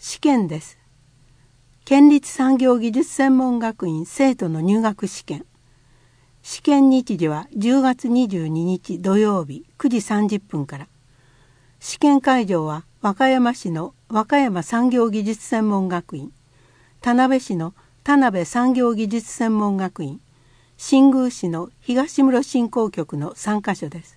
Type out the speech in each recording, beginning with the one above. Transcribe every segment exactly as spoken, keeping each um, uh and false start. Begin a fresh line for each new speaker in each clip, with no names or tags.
試験です。県立産業技術専門学院生徒の入学試験。試験日時はじゅうがつにじゅうににち土曜日くじさんじゅっぷんから。試験会場は和歌山市の和歌山産業技術専門学院、田辺市の田辺産業技術専門学院、新宮市の東室振興局のさんかしょです。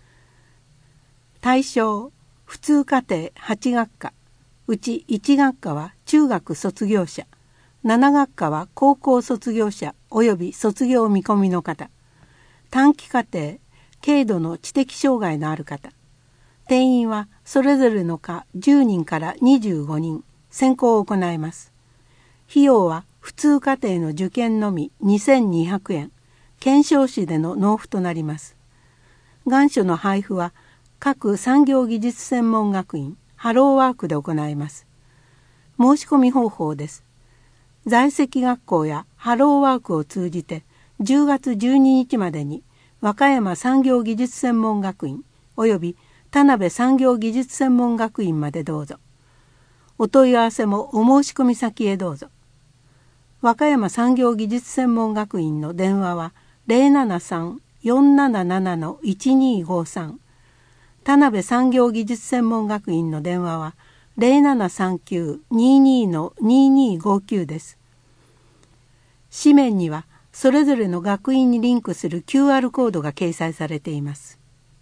対象、普通課程はちがっか、うちいちがっかは中学卒業者、なながっかは高校卒業者及び卒業見込みの方、短期課程、軽度の知的障害のある方、定員はそれぞれの科じゅうにんからにじゅうごにん、選考を行います。費用は普通課程の受験のみにせんにひゃくえん、検証紙での納付となります。願書の配布は各産業技術専門学院ハローワークで行います。申し込み方法です。在籍学校やハローワークを通じてじゅうがつじゅうににちまでに和歌山産業技術専門学院および田辺産業技術専門学院までどうぞ。お問い合わせもお申し込み先へどうぞ。和歌山産業技術専門学院の電話は ゼロななさん よんなななな いちにごさん、田辺産業技術専門学院の電話は ゼロななさんきゅう にに ににごきゅう です。紙面にはそれぞれの学院にリンクする キューアール コードが掲載されています。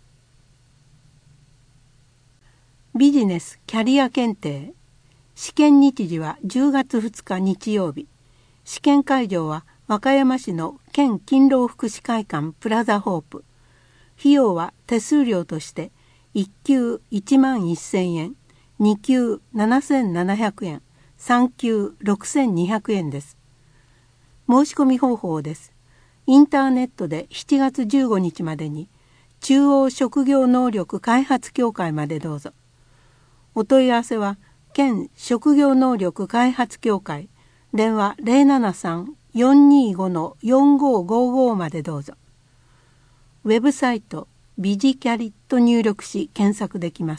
ビジネスキャリア検定。試験日時はじゅうがつふつか日曜日。試験会場は和歌山市の県勤労福祉会館プラザホープ。費用は手数料としていっきゅういちまんせんえん、にきゅうななせんななひゃくえん、さんきゅうろくせんにひゃくえんです。申し込み方法です。インターネットでしちがつじゅうごにちまでに中央職業能力開発協会までどうぞ。お問い合わせは県職業能力開発協会電話 ゼロななさん よんにご よんごごご までどうぞ。ウェブサイトビジキャリと入力し検索できます。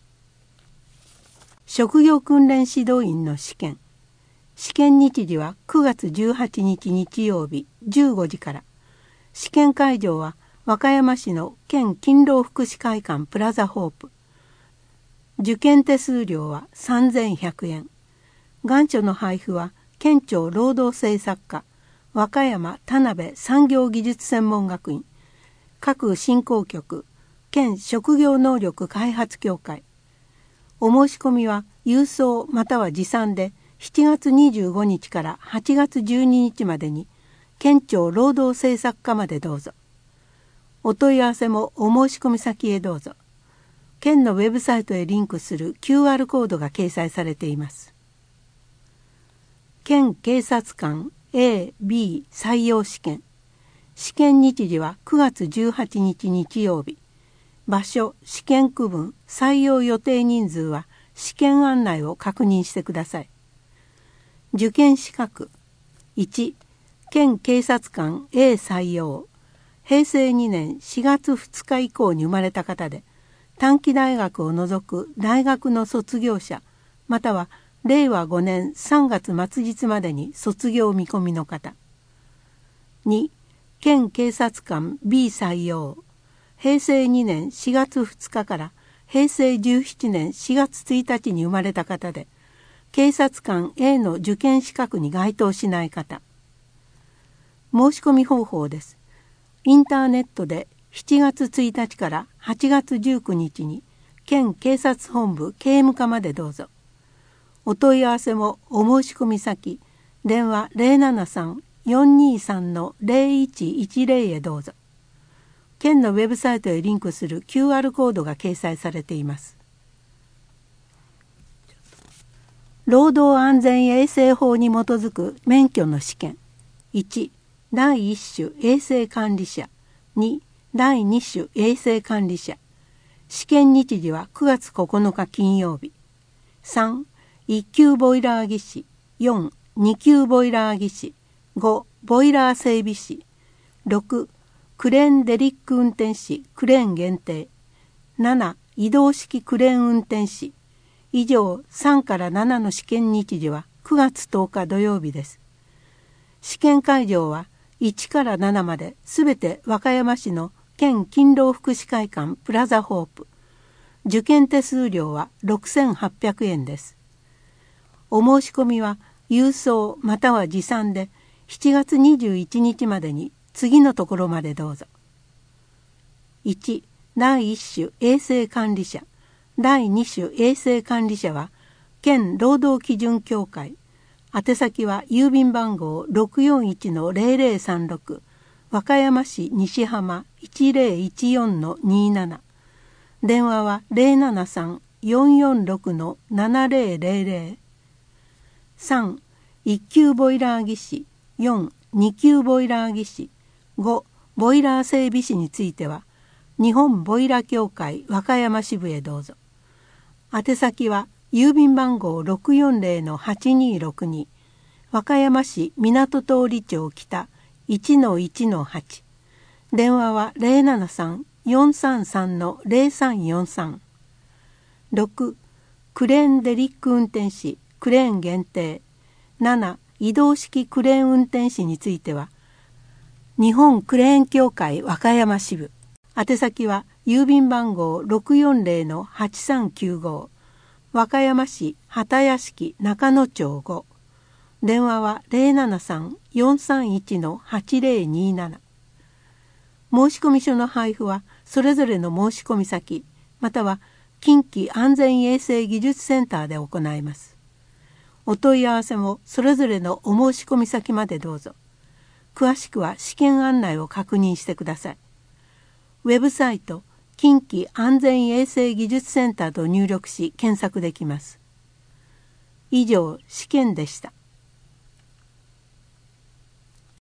職業訓練指導員の試験。試験日時はくがつじゅうはちにち日曜日じゅうごじから。試験会場は和歌山市の県勤労福祉会館プラザホープ。受験手数料はさんぜんひゃくえん。願書の配布は県庁労働政策課和歌山田辺産業技術専門学院各振興局県職業能力開発協会。お申し込みは郵送または持参でしちがつにじゅうごにちからはちがつじゅうににちまでに県庁労働政策課までどうぞ。お問い合わせもお申し込み先へどうぞ。県のウェブサイトへリンクする キューアール コードが掲載されています。県警察官 エービー 採用試験。試験日時はくがつじゅうはちにち日曜日。場所、試験区分、採用予定人数は試験案内を確認してください。受験資格いち、県警察官 A 採用。へいせいにねんしがつふつか以降に生まれた方で、短期大学を除く大学の卒業者、またはれいわごねんさんがつ末日までに卒業見込みの方。に、県警察官 B 採用。へいせいにねんしがつふつかからへいせいじゅうななねんしがつついたちに生まれた方で、警察官 A の受験資格に該当しない方。申し込み方法です。インターネットでしちがつついたちからはちがつじゅうくにちに県警察本部警務課までどうぞ。お問い合わせもお申し込み先電話 ゼロななさん よんにさん ゼロいちいちゼロ へどうぞ。県のウェブサイトへリンクする キューアール コードが掲載されています。労働安全衛生法に基づく免許の試験。いち、だいいっ種衛生管理者。に、だいに種衛生管理者。試験日時はくがつここのか金曜日。さん、いっ級ボイラー技師。よん、に級ボイラー技師。ご、ボイラー整備士。ろく、クレーンデリック運転士クレーン限定。なな、移動式クレーン運転士。 以上さんからななの試験日時はくがつとおか土曜日です。試験会場はいちからななまですべて和歌山市の県勤労福祉会館プラザホープ。受験手数料はろくせんはっぴゃくえんです。お申し込みは郵送または持参でしちがつにじゅういちにちまでに次のところまでどうぞ。いち. 第いっ種衛生管理者、第に種衛生管理者は県労働基準協会、宛先は郵便番号 ろくよんいちのゼロゼロさんろく 和歌山市西浜 いちゼロいちよんのにじゅうなな、電話は ゼロななさん よんよんろくのななゼロゼロゼロ。 さん. いっ級ボイラー技師、よん. に級ボイラー技師、ご. ボイラー整備士については日本ボイラ協会和歌山支部へどうぞ。宛先は郵便番号 ろくよんゼロのはちにろくに 和歌山市港通町北 いちのいちのはち、電話は ゼロななさん よんさんさんのゼロさんよんさん。ろく. クレーンデリック運転士クレーン限定。なな. 移動式クレーン運転士については日本クレーン協会和歌山支部、宛先は郵便番号 ろくよんゼロのはちさんきゅうご 和歌山市畑屋敷中野町ご、電話は ゼロななさん よんさんいちのはちゼロになな。申込書の配布はそれぞれの申込先または近畿安全衛生技術センターで行います。お問い合わせもそれぞれのお申込先までどうぞ。詳しくは試験案内を確認してください。ウェブサイト近畿安全衛生技術センターと入力し検索できます。以上、試験でした。